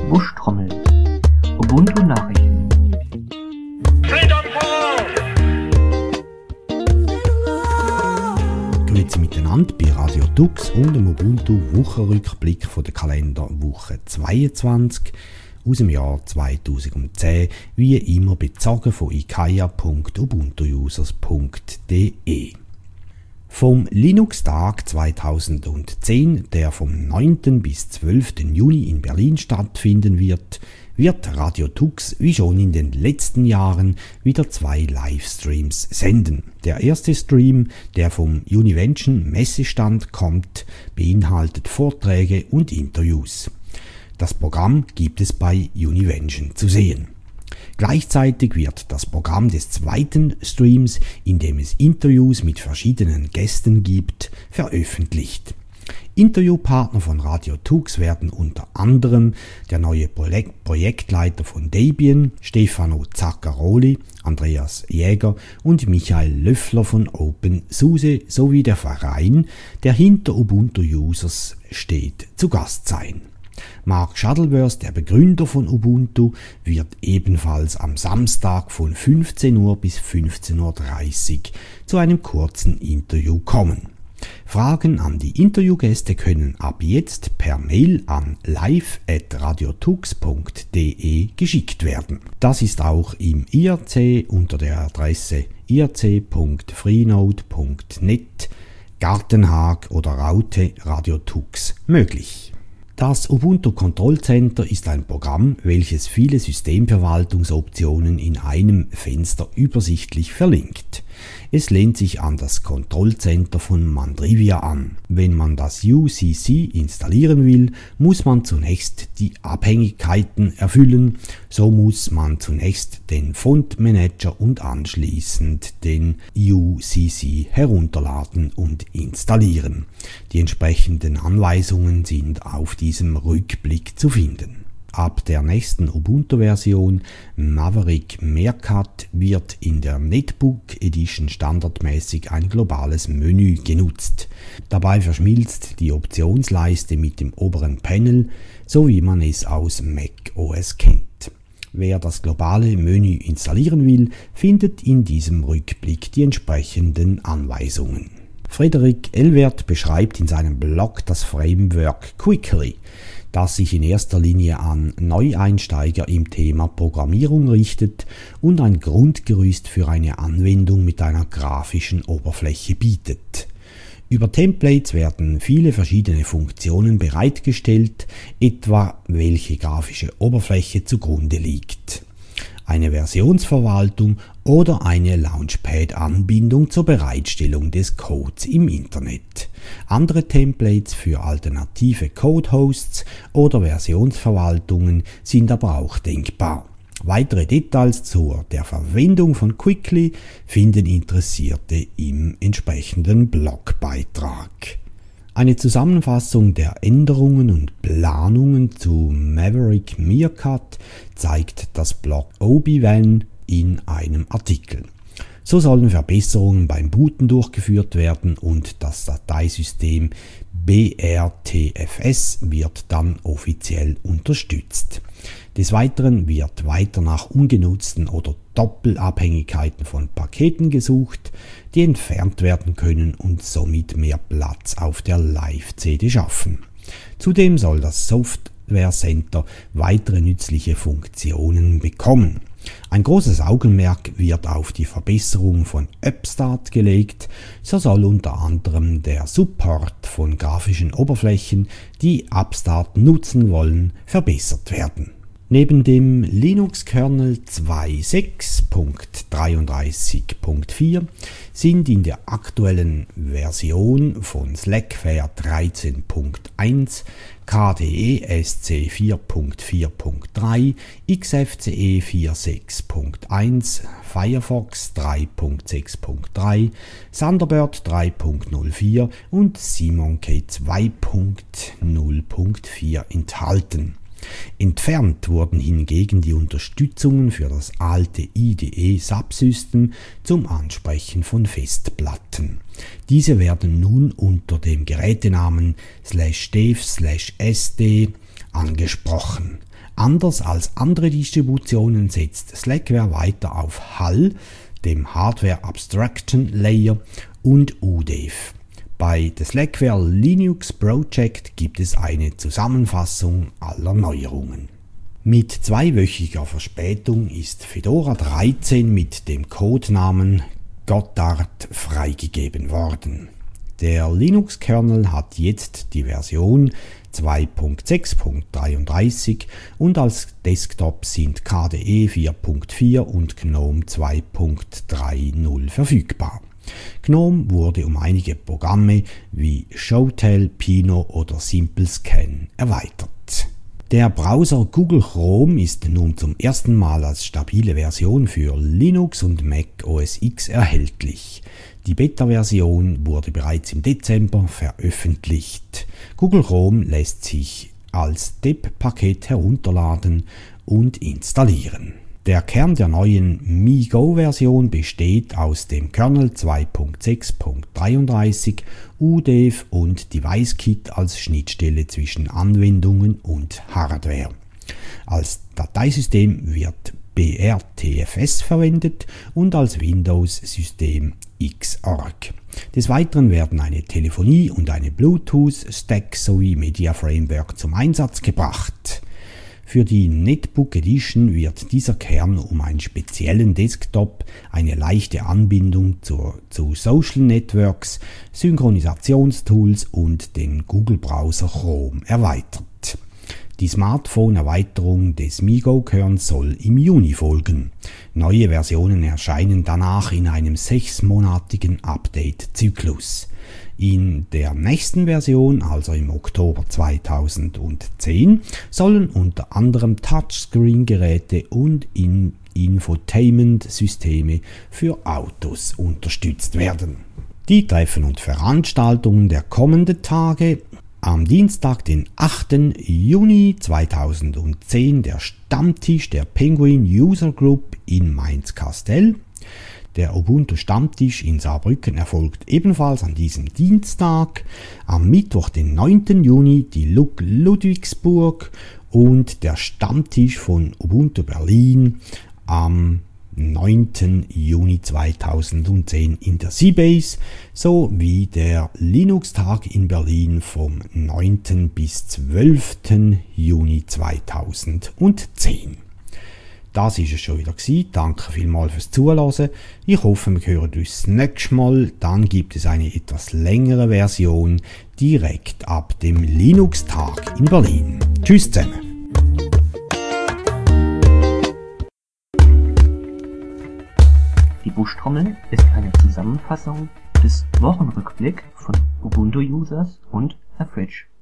Buschtrommel. Ubuntu Nachrichten. Freedom for all! Grüezi miteinander bei Radio Tux und dem Ubuntu Wochenrückblick von der Kalenderwoche 22 aus dem Jahr 2010, wie immer bezogen von ikaya.ubuntuusers.de. Vom Linux-Tag 2010, der vom 9. bis 12. Juni in Berlin stattfinden wird Radio Tux wie schon in den letzten Jahren wieder 2 Livestreams senden. Der erste Stream, der vom Univention Messestand kommt, beinhaltet Vorträge und Interviews. Das Programm gibt es bei Univention zu sehen. Gleichzeitig wird das Programm des zweiten Streams, in dem es Interviews mit verschiedenen Gästen gibt, veröffentlicht. Interviewpartner von Radio Tux werden unter anderem der neue Projektleiter von Debian, Stefano Zaccaroli, Andreas Jäger und Michael Löffler von OpenSUSE sowie der Verein, der hinter Ubuntu Users steht, zu Gast sein. Mark Shuttleworth, der Begründer von Ubuntu, wird ebenfalls am Samstag von 15 Uhr bis 15.30 Uhr zu einem kurzen Interview kommen. Fragen an die Interviewgäste können ab jetzt per Mail an live@radiotux.de geschickt werden. Das ist auch im IRC unter der Adresse irc.freenode.net, Gartenhag oder Raute Radio Tux möglich. Das Ubuntu Control Center ist ein Programm, welches viele Systemverwaltungsoptionen in einem Fenster übersichtlich verlinkt. Es lehnt sich an das Control Center von Mandrivia an. Wenn man das UCC installieren will, muss man zunächst die Abhängigkeiten erfüllen. So muss man zunächst den Font Manager und anschließend den UCC herunterladen und installieren. Die entsprechenden Anweisungen sind auf diesem Rückblick zu finden. Ab der nächsten Ubuntu-Version Maverick Meerkat wird in der Netbook Edition standardmäßig ein globales Menü genutzt. Dabei verschmilzt die Optionsleiste mit dem oberen Panel, so wie man es aus Mac OS kennt. Wer das globale Menü installieren will, findet in diesem Rückblick die entsprechenden Anweisungen. Frederik Elwert beschreibt in seinem Blog das Framework Quickly, das sich in erster Linie an Neueinsteiger im Thema Programmierung richtet und ein Grundgerüst für eine Anwendung mit einer grafischen Oberfläche bietet. Über Templates werden viele verschiedene Funktionen bereitgestellt, etwa welche grafische Oberfläche zugrunde liegt. Eine Versionsverwaltung oder eine Launchpad-Anbindung zur Bereitstellung des Codes im Internet. Andere Templates für alternative Code-Hosts oder Versionsverwaltungen sind aber auch denkbar. Weitere Details zur der Verwendung von Quickly finden Interessierte im entsprechenden Blogbeitrag. Eine Zusammenfassung der Änderungen und Planungen zu Maverick Meerkat zeigt das Blog Obi-Wan in einem Artikel. So sollen Verbesserungen beim Booten durchgeführt werden und das Dateisystem BRTFS wird dann offiziell unterstützt. Des Weiteren wird weiter nach ungenutzten oder Doppelabhängigkeiten von Paketen gesucht, die entfernt werden können und somit mehr Platz auf der Live-CD schaffen. Zudem soll das Software Center weitere nützliche Funktionen bekommen. Ein großes Augenmerk wird auf die Verbesserung von Upstart gelegt, so soll unter anderem der Support von grafischen Oberflächen, die Upstart nutzen wollen, verbessert werden. Neben dem Linux-Kernel 2.6.33.4 sind in der aktuellen Version von Slackware 13.1, KDE SC 4.4.3, XFCE 4.6.1, Firefox 3.6.3, Thunderbird 3.04 und Simonkey 2.0.4 enthalten. Entfernt wurden hingegen die Unterstützungen für das alte IDE-Subsystem zum Ansprechen von Festplatten. Diese werden nun unter dem Gerätenamen /dev/sd angesprochen. Anders als andere Distributionen setzt Slackware weiter auf HAL, dem Hardware Abstraction Layer, und UDEV. Bei The Slackware Linux Project gibt es eine Zusammenfassung aller Neuerungen. Mit 2-wöchiger Verspätung ist Fedora 13 mit dem Codenamen Gotthard freigegeben worden. Der Linux-Kernel hat jetzt die Version 2.6.33 und als Desktop sind KDE 4.4 und GNOME 2.30 verfügbar. GNOME wurde um einige Programme wie Showtel, Pino oder SimpleScan erweitert. Der Browser Google Chrome ist nun zum ersten Mal als stabile Version für Linux und Mac OS X erhältlich. Die Beta-Version wurde bereits im Dezember veröffentlicht. Google Chrome lässt sich als DEP-Paket herunterladen und installieren. Der Kern der neuen MeGo-Version besteht aus dem Kernel 2.6.33, UDEV und DeviceKit als Schnittstelle zwischen Anwendungen und Hardware. Als Dateisystem wird BRTFS verwendet und als Windows-System Xorg. Des Weiteren werden eine Telefonie- und eine Bluetooth-Stack sowie Media Framework zum Einsatz gebracht. Für die Netbook Edition wird dieser Kern um einen speziellen Desktop, eine leichte Anbindung zu Social Networks, Synchronisationstools und den Google-Browser Chrome erweitert. Die Smartphone-Erweiterung des MeGo-Kerns soll im Juni folgen. Neue Versionen erscheinen danach in einem 6-monatigen Update-Zyklus. In der nächsten Version, also im Oktober 2010, sollen unter anderem Touchscreen-Geräte und Infotainment-Systeme für Autos unterstützt werden. Die Treffen und Veranstaltungen der kommenden Tage: am Dienstag, den 8. Juni 2010, der Stammtisch der Penguin User Group in Mainz-Kastel. Der Ubuntu-Stammtisch in Saarbrücken erfolgt ebenfalls an diesem Dienstag. Am Mittwoch, den 9. Juni, die LUG Ludwigsburg und der Stammtisch von Ubuntu Berlin am 9. Juni 2010 in der Seabase sowie der Linux-Tag in Berlin vom 9. bis 12. Juni 2010. Das ist es schon wieder gewesen. Danke vielmals fürs Zuhören. Ich hoffe, wir hören uns das nächste Mal. Dann gibt es eine etwas längere Version direkt ab dem Linux-Tag in Berlin. Tschüss zusammen. Die Buschtrommel ist eine Zusammenfassung des Wochenrückblick von Ubuntu-Users und Herr Fritsch.